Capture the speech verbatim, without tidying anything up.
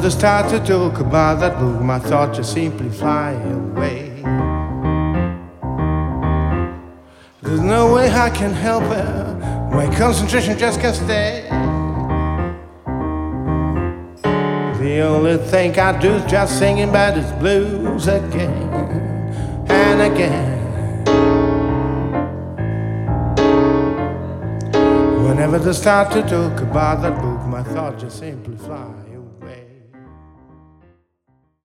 they start to talk about that book, my thoughts just simply fly away. There's no way I can help it, my concentration just can't stay. The only thing I do is just singing about this blues again and again. Whenever they start to talk about that book, my thoughts just simply fly.